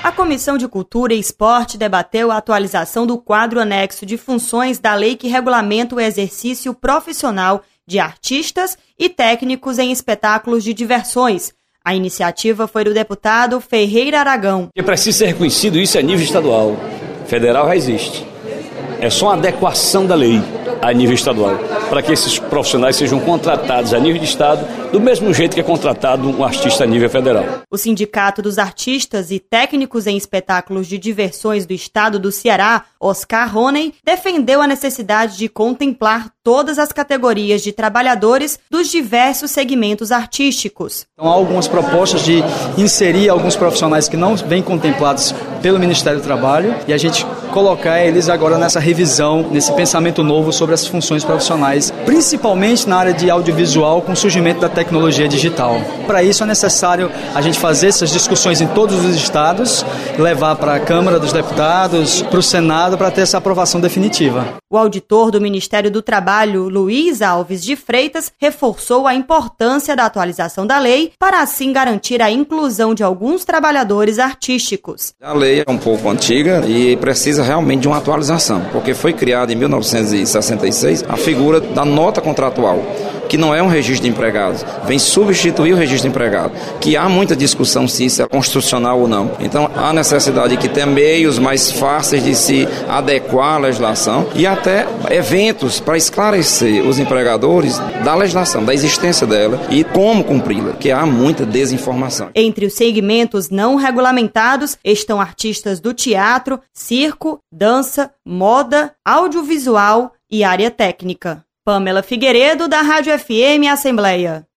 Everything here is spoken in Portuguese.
A Comissão de Cultura e Esporte debateu a atualização do quadro anexo de funções da lei que regulamenta o exercício profissional de artistas e técnicos em espetáculos de diversões. A iniciativa foi do deputado Ferreira Aragão. É preciso ser reconhecido isso a nível estadual. Federal já existe. É só uma adequação da lei a nível estadual, para que esses profissionais sejam contratados a nível de estado, do mesmo jeito que é contratado um artista a nível federal. O Sindicato dos Artistas e Técnicos em Espetáculos de Diversões do Estado do Ceará, Oscar Roney, defendeu a necessidade de contemplar todas as categorias de trabalhadores dos diversos segmentos artísticos. Então, há algumas propostas de inserir alguns profissionais que não vêm contemplados pelo Ministério do Trabalho e a gente colocar eles agora nessa revisão, nesse pensamento novo sobre as funções profissionais, principalmente na área de audiovisual com o surgimento da tecnologia digital. Para isso é necessário a gente fazer essas discussões em todos os estados, levar para a Câmara dos Deputados, para o Senado, para ter essa aprovação definitiva. O auditor do Ministério do Trabalho, Luiz Alves de Freitas, reforçou a importância da atualização da lei para assim garantir a inclusão de alguns trabalhadores artísticos. A lei é um pouco antiga e precisa realmente de uma atualização, porque foi criada em 1966 a figura da nota contratual, que não é um registro de empregados, vem substituir o registro de empregado, que há muita discussão se isso é constitucional ou não. Então há necessidade de que tenha meios mais fáceis de se adequar à legislação e até eventos para esclarecer os empregadores da legislação, da existência dela e como cumpri-la, porque há muita desinformação. Entre os segmentos não regulamentados estão artistas do teatro, circo, dança, moda, audiovisual e área técnica. Pamela Figueiredo, da Rádio FM Assembleia.